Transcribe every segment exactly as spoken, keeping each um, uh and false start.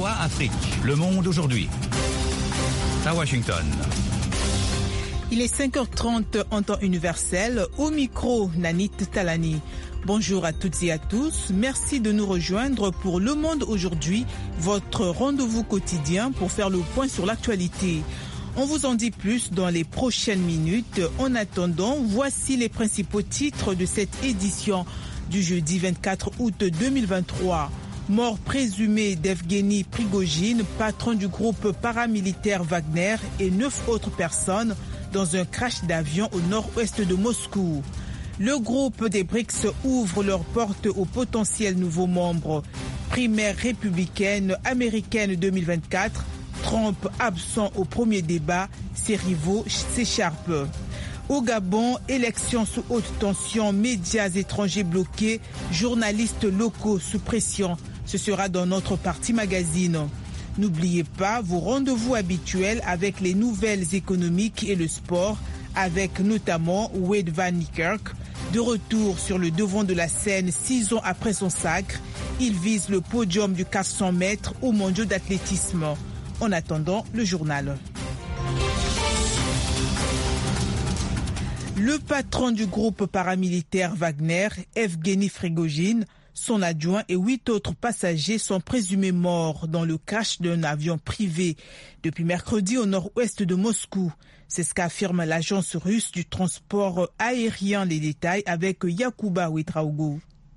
V O A Afrique. Le monde aujourd'hui. À Washington. Il est cinq heures trente en temps universel. Au micro, Nanit Talani. Bonjour à toutes et à tous. Merci de nous rejoindre pour Le Monde aujourd'hui, votre rendez-vous quotidien pour faire le point sur l'actualité. On vous en dit plus dans les prochaines minutes. En attendant, voici les principaux titres de cette édition du jeudi vingt-quatre août deux mille vingt-trois. Mort présumée d'Evgeny Prigojine, patron du groupe paramilitaire Wagner, et neuf autres personnes dans un crash d'avion au nord-ouest de Moscou. Le groupe des BRICS ouvre leurs portes aux potentiels nouveaux membres. Primaire républicaine américaine deux mille vingt-quatre, Trump absent au premier débat, ses rivaux s'écharpent. Au Gabon, élections sous haute tension, médias étrangers bloqués, journalistes locaux sous pression. Ce sera dans notre partie magazine. N'oubliez pas vos rendez-vous habituels avec les nouvelles économiques et le sport, avec notamment Wade Van Niekerk. De retour sur le devant de la scène six ans après son sacre, il vise le podium du quatre cents mètres aux mondiaux d'athlétisme. En attendant, le journal. Le patron du groupe paramilitaire Wagner, Evgeny Prigojine, son adjoint et huit autres passagers sont présumés morts dans le crash d'un avion privé depuis mercredi au nord-ouest de Moscou. C'est ce qu'affirme l'agence russe du transport aérien. Les détails avec Yacouba Ouedraogo.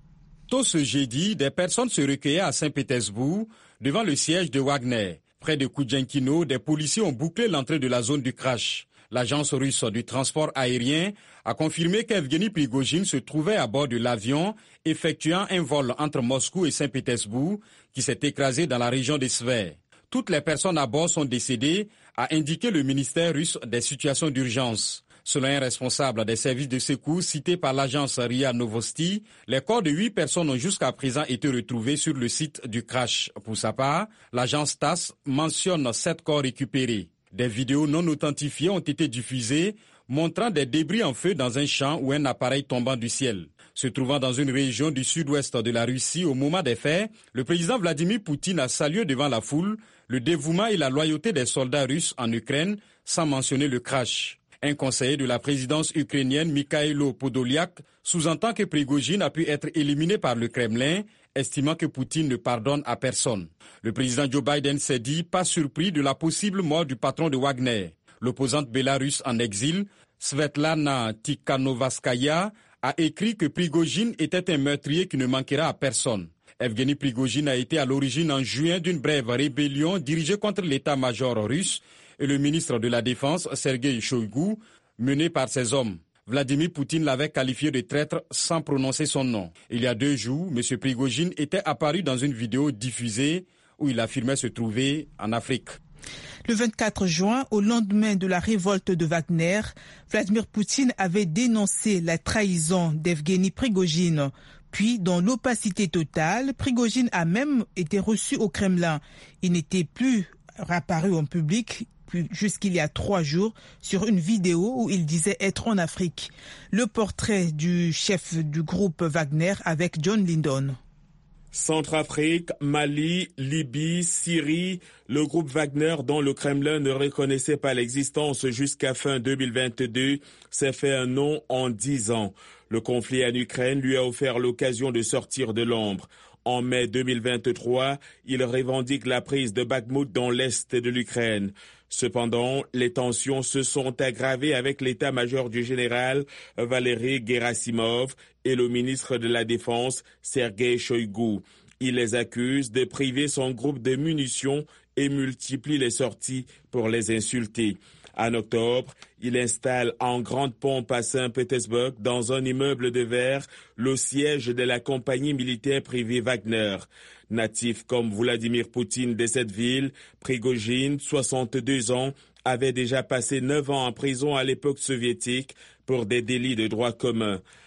Tôt ce jeudi, des personnes se recueillaient à Saint-Pétersbourg devant le siège de Wagner. Près de Koudjankino, des policiers ont bouclé l'entrée de la zone du crash. L'agence russe du transport aérien a confirmé qu'Evgeny Prigojine se trouvait à bord de l'avion effectuant un vol entre Moscou et Saint-Pétersbourg qui s'est écrasé dans la région de Tver. Toutes les personnes à bord sont décédées, a indiqué le ministère russe des situations d'urgence. Selon un responsable des services de secours cité par l'agence R I A Novosti, les corps de huit personnes ont jusqu'à présent été retrouvés sur le site du crash. Pour sa part, l'agence TASS mentionne sept corps récupérés. Des vidéos non authentifiées ont été diffusées montrant des débris en feu dans un champ ou un appareil tombant du ciel. Se trouvant dans une région du sud-ouest de la Russie au moment des faits, le président Vladimir Poutine a salué devant la foule le dévouement et la loyauté des soldats russes en Ukraine, sans mentionner le crash. Un conseiller de la présidence ukrainienne, Mikhailo Podolyak, sous-entend que Prigojine a pu être éliminé par le Kremlin, estimant que Poutine ne pardonne à personne. Le président Joe Biden s'est dit pas surpris de la possible mort du patron de Wagner. L'opposante bélarusse en exil, Svetlana Tikhanovskaya, a écrit que Prigojine était un meurtrier qui ne manquera à personne. Evgeny Prigojine a été à l'origine en juin d'une brève rébellion dirigée contre l'état-major russe et le ministre de la Défense, Sergei Shoigu, menée par ses hommes. Vladimir Poutine l'avait qualifié de traître sans prononcer son nom. Il y a deux jours, M. Prigojine était apparu dans une vidéo diffusée où il affirmait se trouver en Afrique. Le vingt-quatre juin, au lendemain de la révolte de Wagner, Vladimir Poutine avait dénoncé la trahison d'Evgeny Prigojine. Puis, dans l'opacité totale, Prigojine a même été reçu au Kremlin. Il n'était plus apparu en public jusqu'il y a trois jours sur une vidéo où il disait être en Afrique. Le portrait du chef du groupe Wagner avec John Lindon. Centrafrique, Mali, Libye, Syrie, le groupe Wagner dont le Kremlin ne reconnaissait pas l'existence jusqu'à fin deux mille vingt-deux s'est fait un nom en dix ans. Le conflit en Ukraine lui a offert l'occasion de sortir de l'ombre. En mai deux mille vingt-trois, il revendique la prise de Bakhmout dans l'est de l'Ukraine. Cependant, les tensions se sont aggravées avec l'état-major du général Valery Gerasimov et le ministre de la Défense Sergei Shoigu. Il les accuse de priver son groupe de munitions et multiplie les sorties pour les insulter. En octobre, il installe en grande pompe à Saint-Pétersbourg, dans un immeuble de verre, le siège de la compagnie militaire privée Wagner. Natif comme Vladimir Poutine de cette ville, Prigojine, soixante-deux ans, avait déjà passé neuf ans en prison à l'époque soviétique pour des délits de droit commun.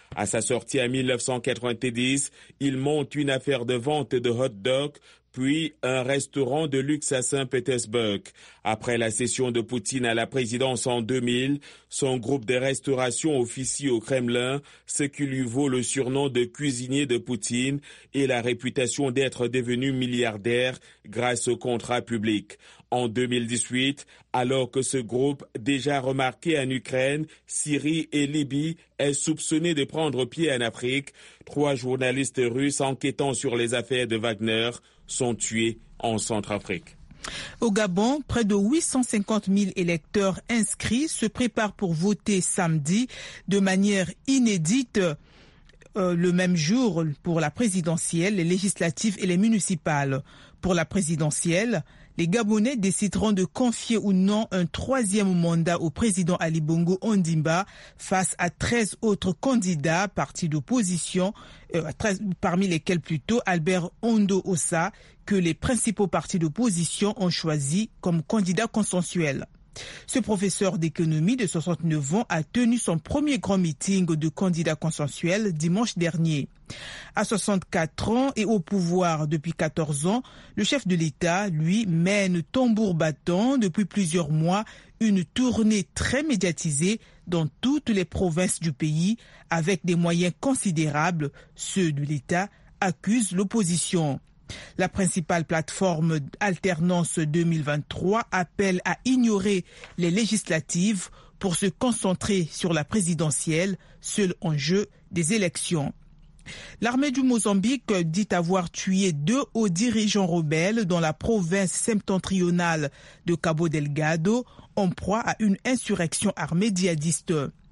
À sa sortie en mille neuf cent quatre-vingt-dix, il monte une affaire de vente de hot dogs, puis un restaurant de luxe à Saint-Pétersbourg. Après la cession de Poutine à la présidence en deux mille, son groupe de restauration officie au Kremlin, ce qui lui vaut le surnom de cuisinier de Poutine et la réputation d'être devenu milliardaire grâce aux contrats publics. En deux mille dix-huit, alors que ce groupe, déjà remarqué en Ukraine, Syrie et Libye, est soupçonné de prendre pied en Afrique, trois journalistes russes enquêtant sur les affaires de Wagner sont tués en Centrafrique. Au Gabon, près de huit cent cinquante mille électeurs inscrits se préparent pour voter samedi de manière inédite euh, le même jour pour la présidentielle, les législatives et les municipales. Pour la présidentielle, les Gabonais décideront de confier ou non un troisième mandat au président Ali Bongo Ondimba face à treize autres candidats partis d'opposition, euh, treize, parmi lesquels plutôt Albert Ondo Ossa, que les principaux partis d'opposition ont choisi comme candidat consensuel. Ce professeur d'économie de soixante-neuf ans a tenu son premier grand meeting de candidat consensuel dimanche dernier. À soixante-quatre ans et au pouvoir depuis quatorze ans, le chef de l'État, lui, mène tambour battant depuis plusieurs mois une tournée très médiatisée dans toutes les provinces du pays avec des moyens considérables. Ceux de l'État accusent l'opposition. La principale plateforme Alternance deux mille vingt-trois appelle à ignorer les législatives pour se concentrer sur la présidentielle, seul enjeu des élections. L'armée du Mozambique dit avoir tué deux hauts dirigeants rebelles dans la province septentrionale de Cabo Delgado en proie à une insurrection armée djihadiste.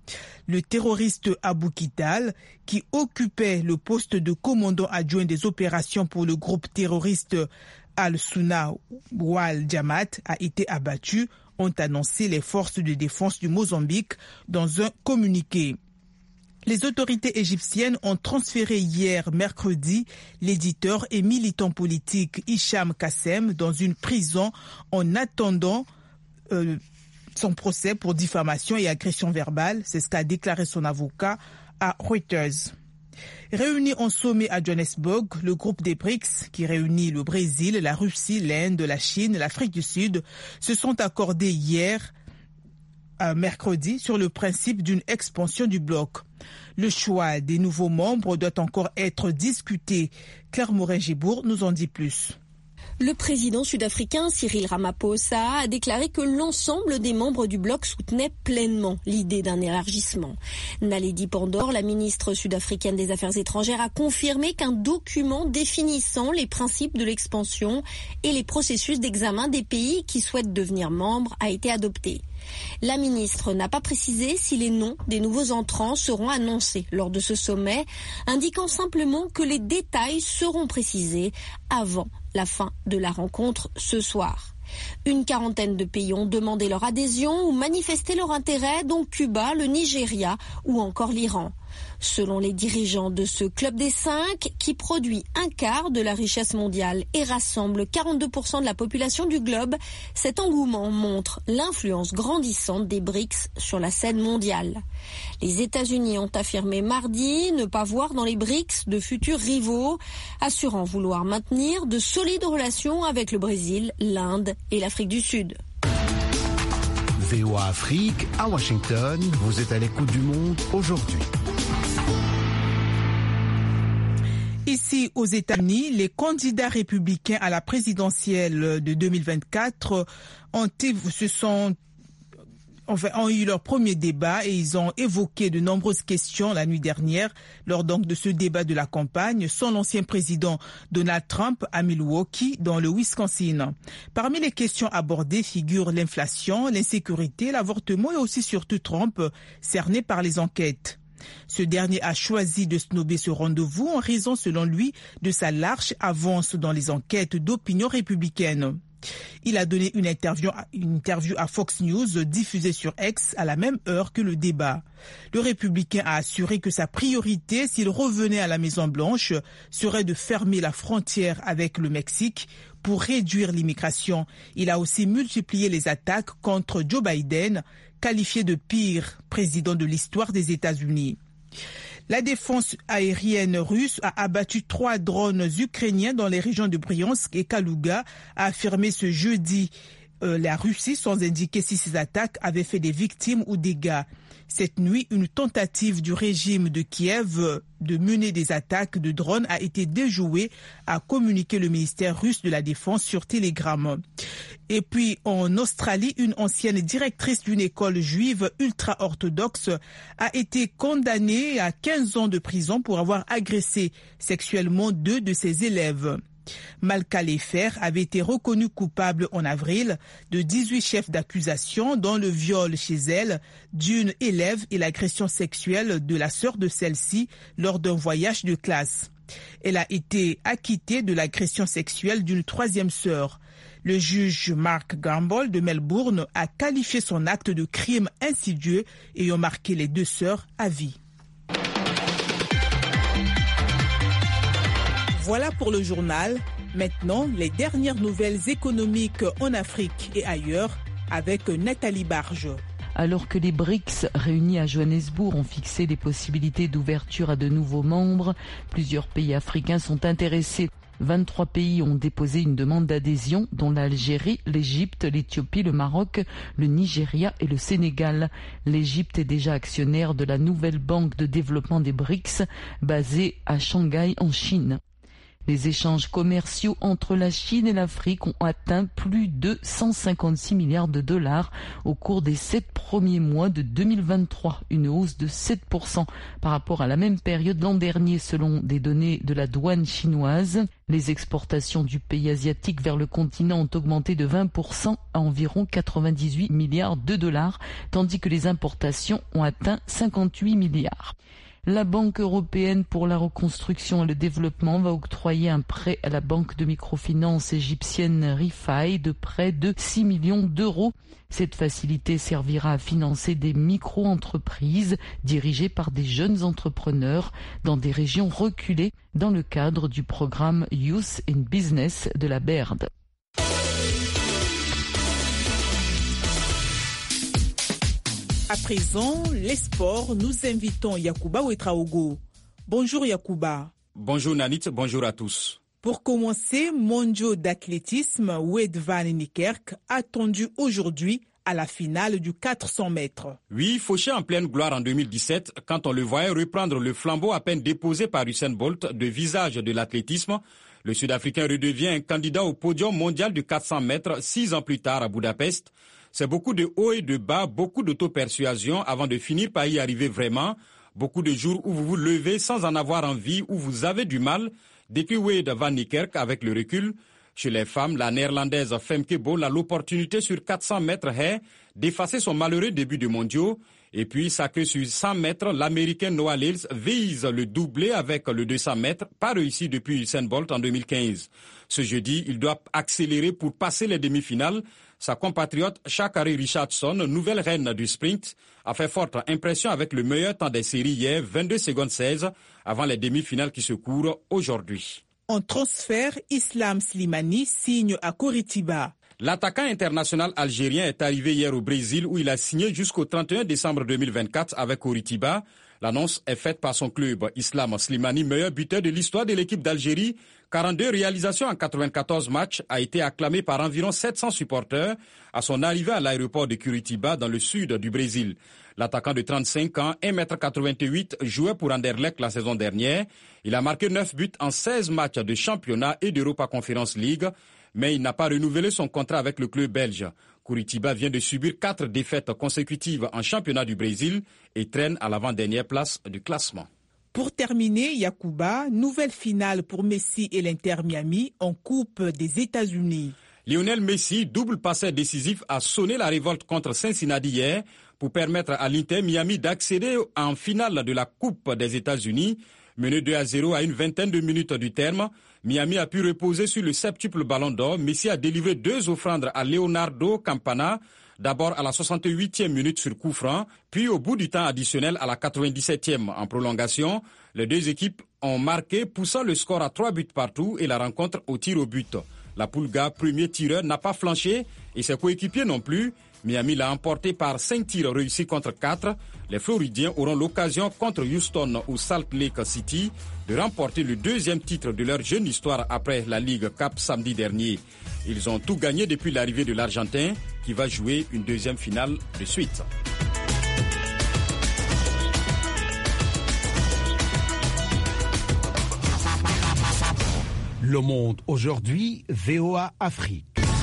Le terroriste Abou Kital, qui occupait le poste de commandant adjoint des opérations pour le groupe terroriste Al-Sunna wal Jamaat, a été abattu, ont annoncé les forces de défense du Mozambique dans un communiqué. Les autorités égyptiennes ont transféré hier mercredi l'éditeur et militant politique Hicham Kassem dans une prison en attendant euh, son procès pour diffamation et agression verbale. C'est ce qu'a déclaré son avocat à Reuters. Réunis en sommet à Johannesburg, le groupe des BRICS, qui réunit le Brésil, la Russie, l'Inde, la Chine, l'Afrique du Sud, se sont accordés hier, euh, mercredi, sur le principe d'une expansion du bloc. Le choix des nouveaux membres doit encore être discuté. Claire Morin-Gibourg nous en dit plus. Le président sud-africain Cyril Ramaphosa a déclaré que l'ensemble des membres du bloc soutenaient pleinement l'idée d'un élargissement. Naledi Pandor, la ministre sud-africaine des Affaires étrangères, a confirmé qu'un document définissant les principes de l'expansion et les processus d'examen des pays qui souhaitent devenir membres a été adopté. La ministre n'a pas précisé si les noms des nouveaux entrants seront annoncés lors de ce sommet, indiquant simplement que les détails seront précisés avant la fin de la rencontre ce soir. Une quarantaine de pays ont demandé leur adhésion ou manifesté leur intérêt, dont Cuba, le Nigeria ou encore l'Iran. Selon les dirigeants de ce club des cinq, qui produit un quart de la richesse mondiale et rassemble quarante-deux pour cent de la population du globe, cet engouement montre l'influence grandissante des BRICS sur la scène mondiale. Les États-Unis ont affirmé mardi ne pas voir dans les BRICS de futurs rivaux, assurant vouloir maintenir de solides relations avec le Brésil, l'Inde et l'Afrique du Sud. V O A Afrique, à Washington, vous êtes à l'écoute du monde aujourd'hui. Ici, aux États-Unis, les candidats républicains à la présidentielle de deux mille vingt-quatre ont, se sont, enfin, ont eu leur premier débat et ils ont évoqué de nombreuses questions la nuit dernière lors donc de ce débat de la campagne sans l'ancien président Donald Trump à Milwaukee, dans le Wisconsin. Parmi les questions abordées figurent l'inflation, l'insécurité, l'avortement et aussi surtout Trump, cerné par les enquêtes. Ce dernier a choisi de snober ce rendez-vous en raison, selon lui, de sa large avance dans les enquêtes d'opinion républicaine. Il a donné une interview, une interview à Fox News diffusée sur X à la même heure que le débat. Le républicain a assuré que sa priorité, s'il revenait à la Maison-Blanche, serait de fermer la frontière avec le Mexique pour réduire l'immigration. Il a aussi multiplié les attaques contre Joe Biden, qualifié de pire président de l'histoire des États-Unis. La défense aérienne russe a abattu trois drones ukrainiens dans les régions de Bryansk et Kalouga, a affirmé ce jeudi euh, la Russie, sans indiquer si ces attaques avaient fait des victimes ou dégâts. Cette nuit, une tentative du régime de Kiev de mener des attaques de drones a été déjouée, a communiqué le ministère russe de la Défense sur Telegram. Et puis, en Australie, une ancienne directrice d'une école juive ultra-orthodoxe a été condamnée à quinze ans de prison pour avoir agressé sexuellement deux de ses élèves. Malka Lefer avait été reconnue coupable en avril de dix-huit chefs d'accusation dont le viol chez elle d'une élève et l'agression sexuelle de la sœur de celle-ci lors d'un voyage de classe. Elle a été acquittée de l'agression sexuelle d'une troisième sœur. Le juge Mark Gamble de Melbourne a qualifié son acte de crime insidieux ayant marqué les deux sœurs à vie. Voilà pour le journal. Maintenant, les dernières nouvelles économiques en Afrique et ailleurs avec Nathalie Barge. Alors que les B R I C S réunis à Johannesburg ont fixé des possibilités d'ouverture à de nouveaux membres, plusieurs pays africains sont intéressés. vingt-trois pays ont déposé une demande d'adhésion, dont l'Algérie, l'Égypte, l'Éthiopie, le Maroc, le Nigeria et le Sénégal. L'Égypte est déjà actionnaire de la nouvelle banque de développement des B R I C S, basée à Shanghai en Chine. Les échanges commerciaux entre la Chine et l'Afrique ont atteint plus de cent cinquante-six milliards de dollars au cours des sept premiers mois de deux mille vingt-trois, une hausse de sept pour cent par rapport à la même période l'an dernier selon des données de la douane chinoise. Les exportations du pays asiatique vers le continent ont augmenté de vingt pour cent à environ quatre-vingt-dix-huit milliards de dollars, tandis que les importations ont atteint cinquante-huit milliards. La Banque européenne pour la reconstruction et le développement va octroyer un prêt à la banque de microfinance égyptienne Rifai de près de six millions d'euros. Cette facilité servira à financer des micro-entreprises dirigées par des jeunes entrepreneurs dans des régions reculées dans le cadre du programme Youth in Business de la B E R D. À présent, les sports, nous invitons Yacouba Ouetraogo. Bonjour Yacouba. Bonjour Nanit, bonjour à tous. Pour commencer, mondiaux d'athlétisme, Wout van Niekerk attendu aujourd'hui à la finale du quatre cents mètres. Oui, fauché en pleine gloire en deux mille dix-sept, quand on le voyait reprendre le flambeau à peine déposé par Usain Bolt de visage de l'athlétisme, le Sud-Africain redevient un candidat au podium mondial du quatre cents mètres six ans plus tard à Budapest. C'est beaucoup de hauts et de bas, beaucoup d'auto-persuasion avant de finir par y arriver vraiment. Beaucoup de jours où vous vous levez sans en avoir envie, où vous avez du mal, décrit Wout van Niekerk avec le recul. Chez les femmes, la néerlandaise Femke Bol a l'opportunité sur quatre cents mètres haies d'effacer son malheureux début de mondiaux. Et puis, sacré sur cent mètres, l'américain Noah Lyles vise le doublé avec le deux cents mètres, pas réussi depuis Usain Bolt en deux mille quinze. Ce jeudi, il doit accélérer pour passer les demi-finales. Sa compatriote Sha'Carri Richardson, nouvelle reine du sprint, a fait forte impression avec le meilleur temps des séries hier, vingt-deux secondes seize, avant les demi-finales qui se courent aujourd'hui. En transfert, Islam Slimani signe à Coritiba. L'attaquant international algérien est arrivé hier au Brésil où il a signé jusqu'au trente et un décembre deux mille vingt-quatre avec Coritiba. L'annonce est faite par son club. Islam Slimani, meilleur buteur de l'histoire de l'équipe d'Algérie, quarante-deux réalisations en quatre-vingt-quatorze matchs, a été acclamé par environ sept cents supporters à son arrivée à l'aéroport de Curitiba dans le sud du Brésil. L'attaquant de trente-cinq ans, un mètre quatre-vingt-huit, jouait pour Anderlecht la saison dernière. Il a marqué neuf buts en seize matchs de championnat et d'Europa Conference League, mais il n'a pas renouvelé son contrat avec le club belge. Curitiba vient de subir quatre défaites consécutives en championnat du Brésil et traîne à l'avant-dernière place du classement. Pour terminer, Yacouba, nouvelle finale pour Messi et l'Inter Miami en Coupe des États-Unis. Lionel Messi, double passeur décisif, a sonné la révolte contre Cincinnati hier pour permettre à l'Inter Miami d'accéder en finale de la Coupe des États-Unis. Mené deux à zéro à une vingtaine de minutes du terme, Miami a pu reposer sur le septuple ballon d'or. Messi a délivré deux offrandes à Leonardo Campana, d'abord à la soixante-huitième minute sur coup franc, puis au bout du temps additionnel à la quatre-vingt-dix-septième en prolongation. Les deux équipes ont marqué, poussant le score à trois buts partout et la rencontre au tir au but. La Pulga, premier tireur, n'a pas flanché et ses coéquipiers non plus. Miami l'a emporté par cinq tirs réussis contre quatre. Les Floridiens auront l'occasion contre Houston ou Salt Lake City de remporter le deuxième titre de leur jeune histoire après la Ligue Cup samedi dernier. Ils ont tout gagné depuis l'arrivée de l'Argentin qui va jouer une deuxième finale de suite. Le Monde aujourd'hui, V O A Afrique.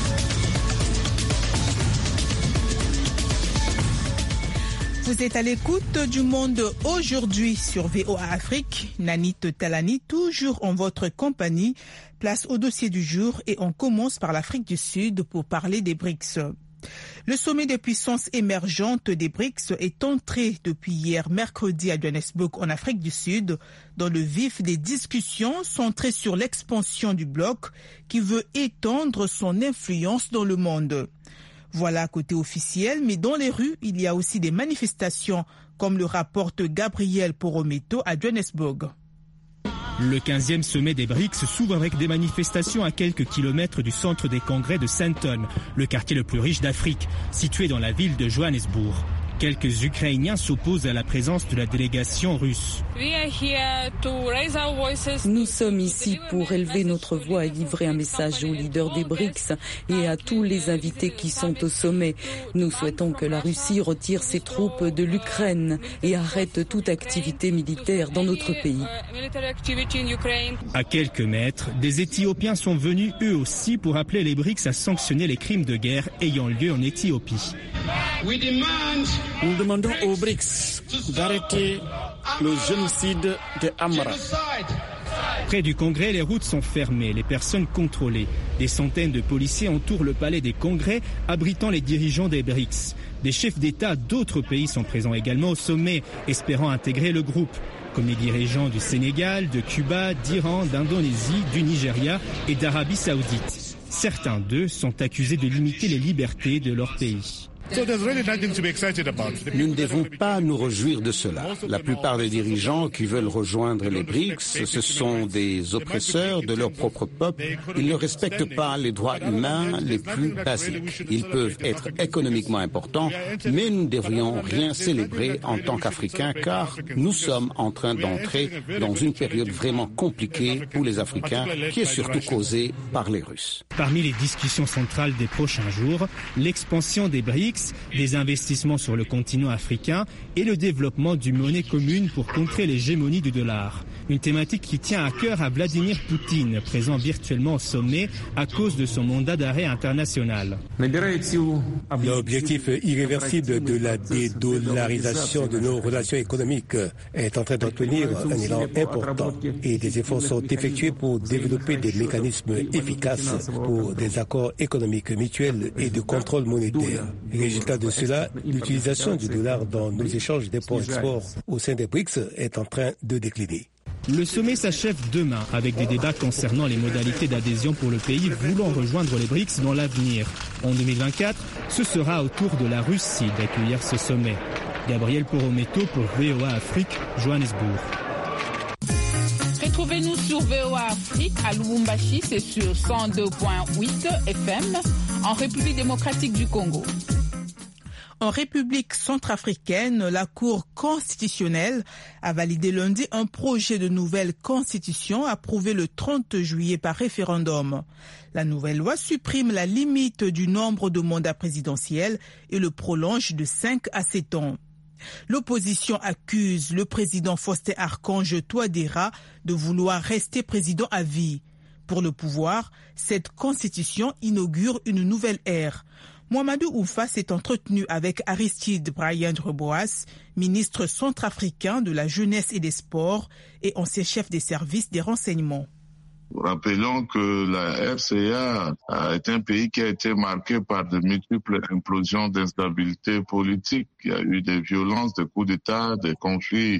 Vous êtes à l'écoute du Monde aujourd'hui sur V O A Afrique. Nanit Talani, toujours en votre compagnie. Place au dossier du jour et on commence par l'Afrique du Sud pour parler des B R I C S. Le sommet des puissances émergentes des B R I C S est entré depuis hier mercredi à Johannesburg en Afrique du Sud dans le vif des discussions centrées sur l'expansion du bloc qui veut étendre son influence dans le monde. Voilà côté officiel, mais dans les rues, il y a aussi des manifestations, comme le rapporte Gabriel Porometo à Johannesburg. Le quinzième sommet des B R I C S s'ouvre avec des manifestations à quelques kilomètres du centre des congrès de Sandton, le quartier le plus riche d'Afrique, situé dans la ville de Johannesburg. Quelques Ukrainiens s'opposent à la présence de la délégation russe. Nous sommes ici pour élever notre voix et livrer un message aux leaders des B R I C S et à tous les invités qui sont au sommet. Nous souhaitons que la Russie retire ses troupes de l'Ukraine et arrête toute activité militaire dans notre pays. À quelques mètres, des Éthiopiens sont venus eux aussi pour appeler les B R I C S à sanctionner les crimes de guerre ayant lieu en Éthiopie. Nous demandons aux B R I C S d'arrêter le génocide de Amara. Près du Congrès, les routes sont fermées, les personnes contrôlées. Des centaines de policiers entourent le palais des Congrès, abritant les dirigeants des B R I C S. Des chefs d'État d'autres pays sont présents également au sommet, espérant intégrer le groupe, comme les dirigeants du Sénégal, de Cuba, d'Iran, d'Indonésie, du Nigeria et d'Arabie Saoudite. Certains d'eux sont accusés de limiter les libertés de leur pays. Nous ne devons pas nous réjouir de cela. La plupart des dirigeants qui veulent rejoindre les B R I C S, ce sont des oppresseurs de leur propre peuple. Ils ne respectent pas les droits humains les plus basiques. Ils peuvent être économiquement importants, mais nous ne devrions rien célébrer en tant qu'Africains, car nous sommes en train d'entrer dans une période vraiment compliquée pour les Africains, qui est surtout causée par les Russes. Parmi les discussions centrales des prochains jours, l'expansion des B R I C S, des investissements sur le continent africain et le développement d'une monnaie commune pour contrer l'hégémonie du dollar. Une thématique qui tient à cœur à Vladimir Poutine, présent virtuellement au sommet à cause de son mandat d'arrêt international. L'objectif irréversible de la dédollarisation de nos relations économiques est en train d'obtenir un élan important et des efforts sont effectués pour développer des mécanismes efficaces pour des accords économiques mutuels et de contrôle monétaire. Résultat de cela, l'utilisation du dollar dans nos échanges d'import-export au sein des B R I C S est en train de décliner. Le sommet s'achève demain avec des débats concernant les modalités d'adhésion pour le pays voulant rejoindre les B R I C S dans l'avenir. En deux mille vingt-quatre, ce sera au tour de la Russie d'accueillir ce sommet. Gabriel Porometo pour V O A Afrique, Johannesburg. Retrouvez-nous sur V O A Afrique à Lubumbashi, c'est sur cent deux virgule huit F M, en République démocratique du Congo. En République centrafricaine, la Cour constitutionnelle a validé lundi un projet de nouvelle constitution approuvé le trente juillet par référendum. La nouvelle loi supprime la limite du nombre de mandats présidentiels et le prolonge de cinq à sept ans. L'opposition accuse le président Faustin Archange Touadéra de vouloir rester président à vie. Pour le pouvoir, cette constitution inaugure une nouvelle ère. Mohamedou Oufa s'est entretenu avec Aristide Briand Reboas, ministre centrafricain de la Jeunesse et des Sports et ancien chef des services des renseignements. Rappelons que la R C A est un pays qui a été marqué par de multiples implosions d'instabilité politique. Il y a eu des violences, des coups d'État, des conflits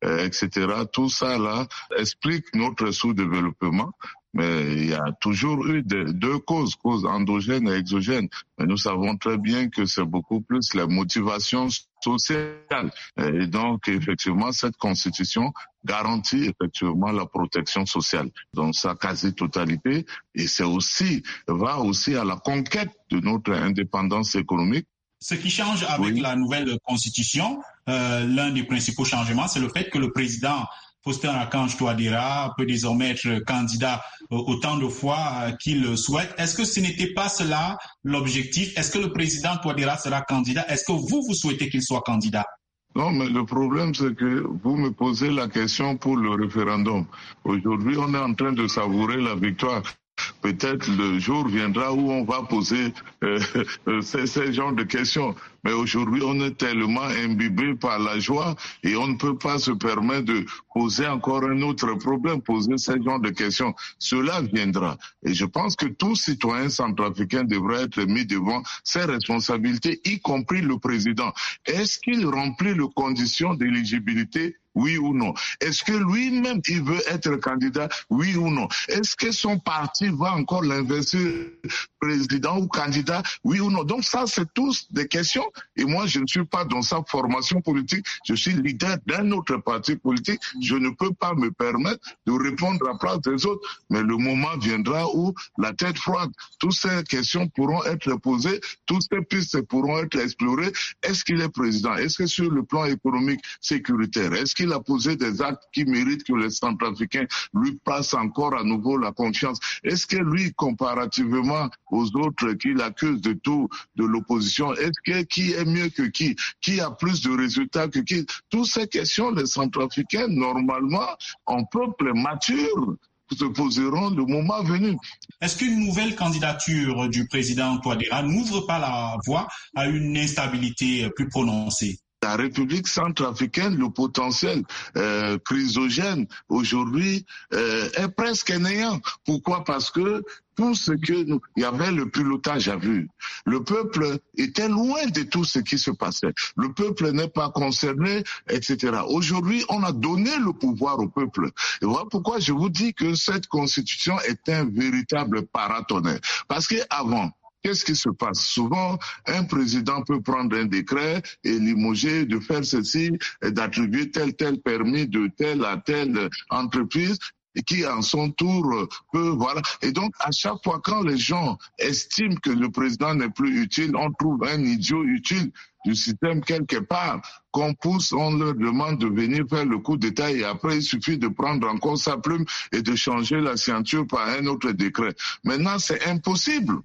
euh, et cetera. Tout ça là explique notre sous-développement. Mais il y a toujours eu de, deux causes, causes endogènes et exogènes. Mais nous savons très bien que c'est beaucoup plus la motivation sociale. Et donc, effectivement, cette constitution garantit effectivement la protection sociale dans sa quasi-totalité. Et c'est aussi, va aussi à la conquête de notre indépendance économique. Ce qui change avec oui. la nouvelle constitution, euh, l'un des principaux changements, c'est le fait que le président Faustin-Archange Touadéra peut désormais être candidat autant de fois qu'il le souhaite. Est-ce que ce n'était pas cela l'objectif? Est-ce que le président Touadéra sera candidat? Est-ce que vous, vous souhaitez qu'il soit candidat? Non, mais le problème, c'est que vous me posez la question pour le référendum. Aujourd'hui, on est en train de savourer la victoire. Peut-être le jour viendra où on va poser euh, ces, ces genres de questions. Mais aujourd'hui, on est tellement imbibé par la joie et on ne peut pas se permettre de poser encore un autre problème, poser ce genre de questions. Cela viendra. Et je pense que tout citoyen centrafricain devrait être mis devant ses responsabilités, y compris le président. Est-ce qu'il remplit les conditions d'éligibilité? Oui ou non? Est-ce que lui-même, il veut être candidat? Oui ou non? Est-ce que son parti va encore l'investir président ou candidat? Oui ou non? Donc ça, c'est tous des questions. Et moi, je ne suis pas dans sa formation politique. Je suis leader d'un autre parti politique. Je ne peux pas me permettre de répondre à la place des autres. Mais le moment viendra où la tête froide, toutes ces questions pourront être posées, toutes ces pistes pourront être explorées. Est-ce qu'il est président? Est-ce que sur le plan économique, sécuritaire, est-ce qu'il Il a posé des actes qui méritent que les Centrafricains lui passent encore à nouveau la confiance? Est-ce que lui, comparativement aux autres qu'il accuse de tout, de l'opposition, est-ce que qui est mieux que qui? Qui a plus de résultats que qui? Toutes ces questions, les Centrafricains, normalement, en peuple mature, se poseront le moment venu. Est-ce qu'une nouvelle candidature du président Touadéra n'ouvre pas la voie à une instabilité plus prononcée? La République centrafricaine, le potentiel euh, chrysogène aujourd'hui euh, est presque néant. Pourquoi? Parce que tout ce que nous, il y avait le pilotage à vue. Le peuple était loin de tout ce qui se passait. Le peuple n'est pas concerné, et cetera. Aujourd'hui, on a donné le pouvoir au peuple. Et voilà pourquoi je vous dis que cette constitution est un véritable paratonnerre. Parce qu'avant, qu'est-ce qui se passe? Souvent, un président peut prendre un décret et limoger, de faire ceci, et d'attribuer tel tel permis de telle à telle entreprise, et qui en son tour peut, voilà. Et donc, à chaque fois quand les gens estiment que le président n'est plus utile, on trouve un idiot utile du système quelque part, qu'on pousse, on leur demande de venir faire le coup d'État et après il suffit de prendre encore sa plume et de changer la signature par un autre décret. Maintenant, c'est impossible.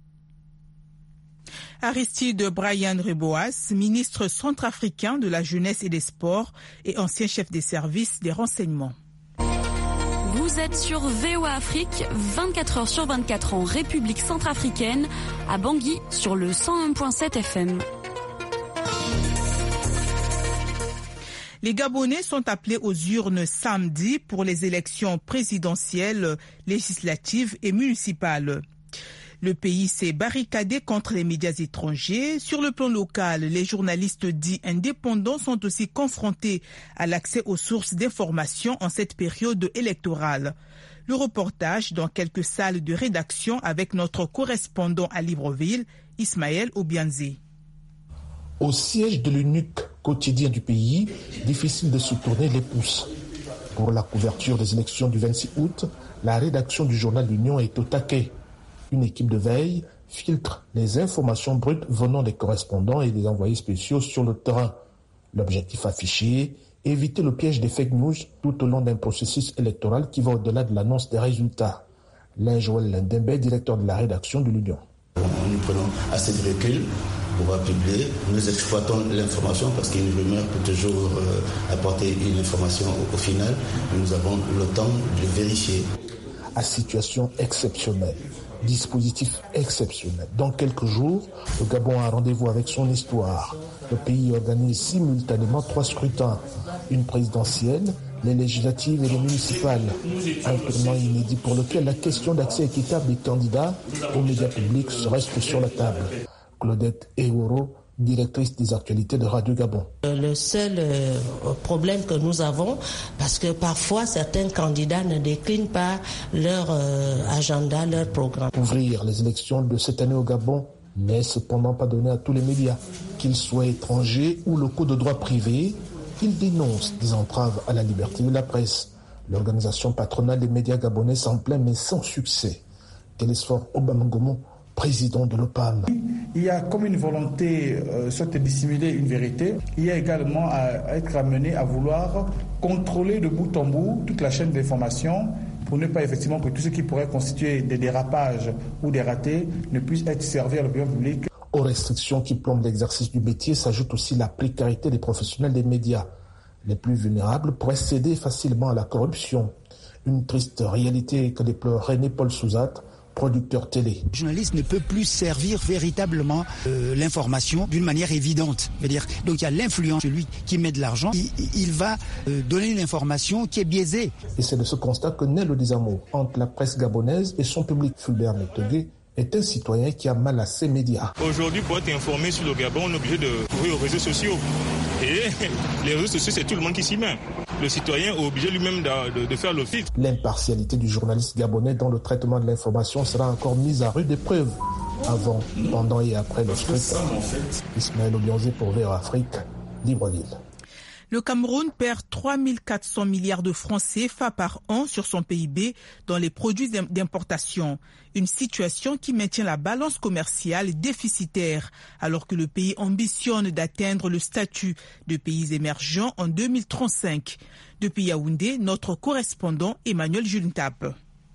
Aristide Brian Reboas, ministre centrafricain de la Jeunesse et des Sports et ancien chef des services des renseignements. Vous êtes sur V O A Afrique, vingt-quatre heures sur vingt-quatre en République centrafricaine, à Bangui sur le cent un virgule sept F M. Les Gabonais sont appelés aux urnes samedi pour les élections présidentielles, législatives et municipales. Le pays s'est barricadé contre les médias étrangers. Sur le plan local, les journalistes dits indépendants sont aussi confrontés à l'accès aux sources d'information en cette période électorale. Le reportage dans quelques salles de rédaction avec notre correspondant à Libreville, Ismaël Obianzi. Au siège de l'unique quotidien du pays, difficile de se tourner les pouces. Pour la couverture des élections du vingt-six août, la rédaction du journal L'Union est au taquet. Une équipe de veille filtre les informations brutes venant des correspondants et des envoyés spéciaux sur le terrain. L'objectif affiché, éviter le piège des fake news tout au long d'un processus électoral qui va au-delà de l'annonce des résultats. L'un Joël Lindembe, directeur de la rédaction de l'Union. Nous prenons assez de recul pour pouvoir publier. Nous exploitons l'information parce qu'une rumeur peut toujours euh, apporter une information au, au final. Nous avons le temps de vérifier. À situation exceptionnelle. Dispositif exceptionnel. Dans quelques jours, le Gabon a rendez-vous avec son histoire. Le pays organise simultanément trois scrutins. Une présidentielle, les législatives et les municipales. Un tournant inédit pour lequel la question d'accès équitable des candidats aux médias publics reste sur la table. Claudette Ehoro, directrice des actualités de Radio Gabon. Le seul euh, problème que nous avons, parce que parfois certains candidats ne déclinent pas leur euh, agenda, leur programme. Ouvrir les élections de cette année au Gabon n'est cependant pas donné à tous les médias, qu'ils soient étrangers ou locaux de droit privé. Ils dénoncent des entraves à la liberté de la presse. L'organisation patronale des médias gabonais s'en plaint, mais sans succès. Télésphore Obamangomo, président de l'O P A M. Il y a comme une volonté, euh, soit de dissimuler une vérité, il y a également à, à être amené à vouloir contrôler de bout en bout toute la chaîne d'information pour ne pas effectivement que tout ce qui pourrait constituer des dérapages ou des ratés ne puisse être servi à l'opinion publique. Aux restrictions qui plombent l'exercice du métier s'ajoute aussi la précarité des professionnels des médias. Les plus vulnérables pourraient céder facilement à la corruption. Une triste réalité que déplore René Paul Souzat, producteur télé. Le journaliste ne peut plus servir véritablement euh, l'information d'une manière évidente. C'est-à-dire, donc il y a l'influence, celui qui met de l'argent, il, il va euh, donner une information qui est biaisée. Et c'est de ce constat que naît le désamour entre la presse gabonaise et son public. Fulbert Métegué est un citoyen qui a mal à ses médias. Aujourd'hui, pour être informé sur le Gabon, on est obligé de courir aux réseaux sociaux. Et les réseaux sociaux, c'est tout le monde qui s'y met. Le citoyen est obligé lui-même de, de, de faire le filtre. L'impartialité du journaliste gabonais dans le traitement de l'information sera encore mise à rude épreuve avant, pendant et après le scrutin. Ismaël Obianzé pour V O A Afrique, Libreville. Le Cameroun perd trois mille quatre cents milliards de francs C F A par an sur son P I B dans les produits d'importation. Une situation qui maintient la balance commerciale déficitaire, alors que le pays ambitionne d'atteindre le statut de pays émergent en deux mille trente-cinq. Depuis Yaoundé, notre correspondant Emmanuel Juntap.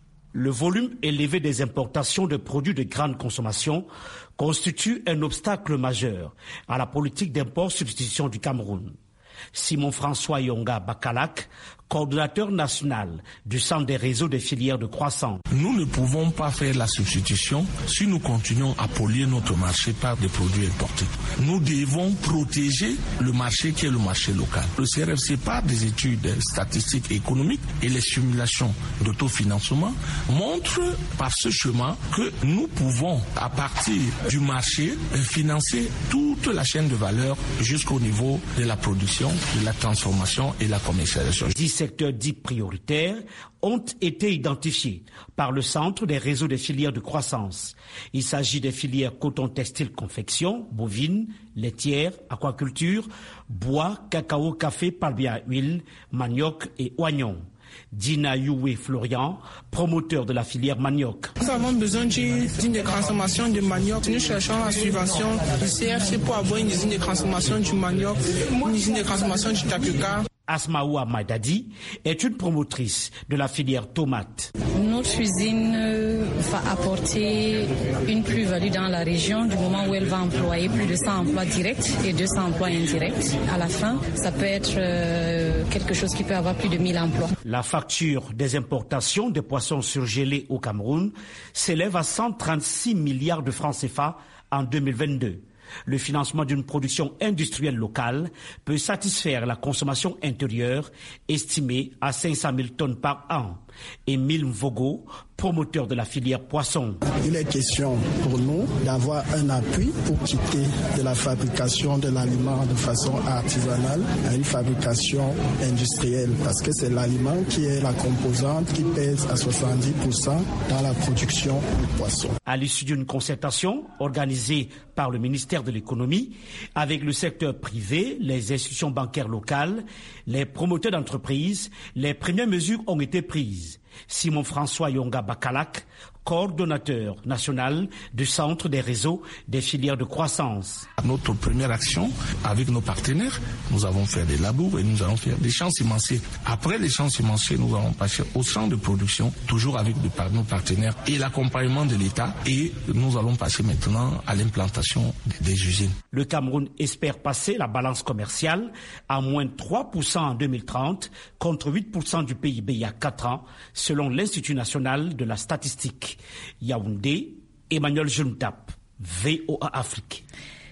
Le volume élevé des importations de produits de grande consommation constitue un obstacle majeur à la politique d'import-substitution du Cameroun. Simon-François Yonga Bakalak, coordonnateur national du Centre des réseaux des filières de croissance. Nous ne pouvons pas faire la substitution si nous continuons à polluer notre marché par des produits importés. Nous devons protéger le marché qui est le marché local. Le C R F C, par des études statistiques et économiques et les simulations d'autofinancement, montrent par ce chemin que nous pouvons, à partir du marché, financer toute la chaîne de valeur jusqu'au niveau de la production, de la transformation et la commercialisation. dix secteurs dits prioritaires ont été identifiés par le Centre des réseaux des filières de croissance. Il s'agit des filières coton, textile, confection, bovine, laitière, aquaculture, bois, cacao, café, palmier à huile, manioc et oignon. Dina Youé Florian, promoteur de la filière manioc. Nous avons besoin d'une usine de transformation de manioc. Nous cherchons la subvention du C F C pour avoir une usine de transformation du manioc, une usine de transformation du tapioca. Asmaoua Madadi est une promotrice de la filière tomate. Notre usine va apporter une plus-value dans la région du moment où elle va employer plus de cent emplois directs et deux cents emplois indirects. À la fin, ça peut être euh, quelque chose qui peut avoir plus de mille emplois. La facture des importations de poissons surgelés au Cameroun s'élève à cent trente-six milliards de francs C F A en deux mille vingt-deux. Le financement d'une production industrielle locale peut satisfaire la consommation intérieure estimée à cinq cent mille tonnes par an. Émile Mvogo, promoteur de la filière poisson. Il est question pour nous d'avoir un appui pour quitter de la fabrication de l'aliment de façon artisanale à une fabrication industrielle, parce que c'est l'aliment qui est la composante qui pèse à soixante-dix pour cent dans la production du poisson. À l'issue d'une concertation organisée par le ministère de l'économie avec le secteur privé, les institutions bancaires locales, les promoteurs d'entreprises, les premières mesures ont été prises. Simon-François Yonga Bakalak, coordonnateur national du Centre des réseaux des filières de croissance. Notre première action avec nos partenaires, nous avons fait des labours et nous allons faire des champs semenciers. Après les champs semenciers, nous allons passer au champ de production, toujours avec nos partenaires et l'accompagnement de l'État, et nous allons passer maintenant à l'implantation des usines. Le Cameroun espère passer la balance commerciale à moins de trois pour cent en deux mille trente contre huit pour cent du P I B il y a quatre ans, selon l'Institut national de la statistique. Yaoundé, Emmanuel Juntap, V O A Afrique.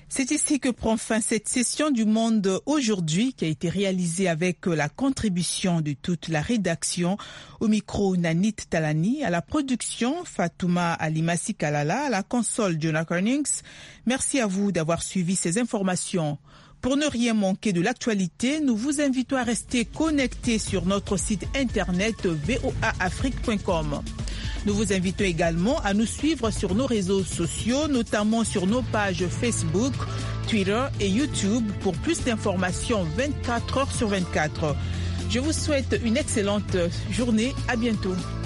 C'est ici que prend fin cette session du Monde aujourd'hui qui a été réalisée avec la contribution de toute la rédaction. Au micro, Nanit Talani, à la production, Fatouma Alimasi Kalala, à la console, Jonah Cornings. Merci à vous d'avoir suivi ces informations. Pour ne rien manquer de l'actualité, nous vous invitons à rester connectés sur notre site internet v o a afrique point com. Nous vous invitons également à nous suivre sur nos réseaux sociaux, notamment sur nos pages Facebook, Twitter et YouTube pour plus d'informations vingt-quatre heures sur vingt-quatre. Je vous souhaite une excellente journée. À bientôt.